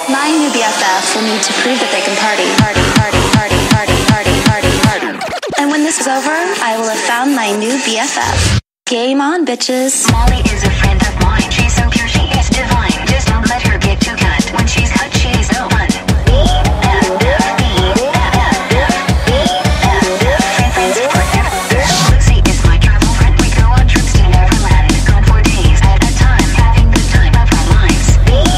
My new BFF will need to prove that they can party. And when this is over, I will have found my new BFF. Game on, bitches. Molly is a friend of mine. She's so pure, she is divine. Just don't let her get too cut. When she's cut, she's no fun. Lucy is my travel friend. We go on trips to Neverland. Gone for days at a time, having the time of our lives.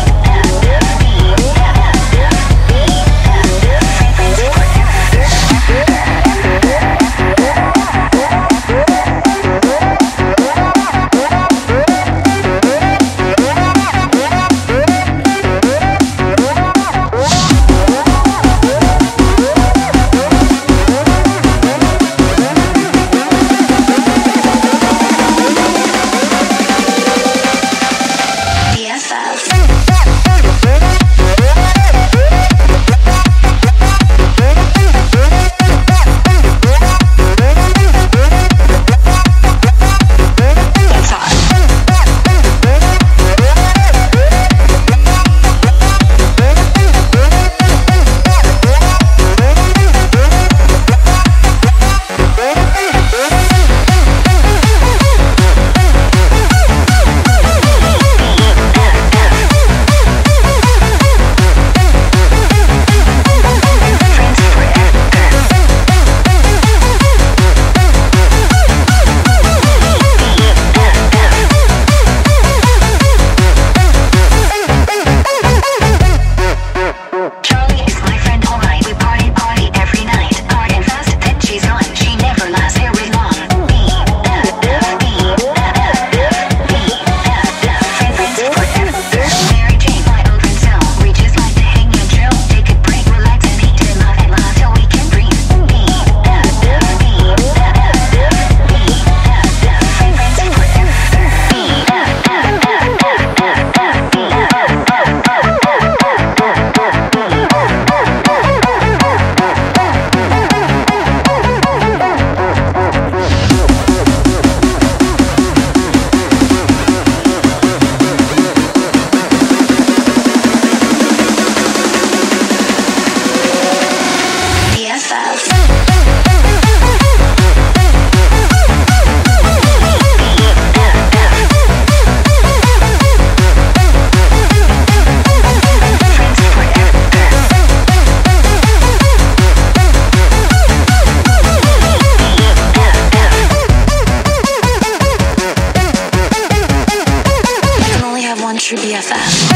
True BFF.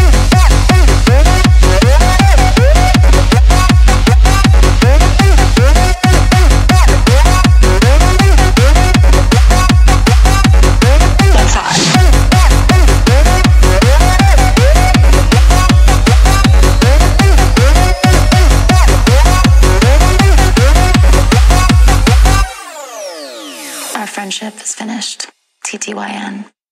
Our friendship is finished. TTYN.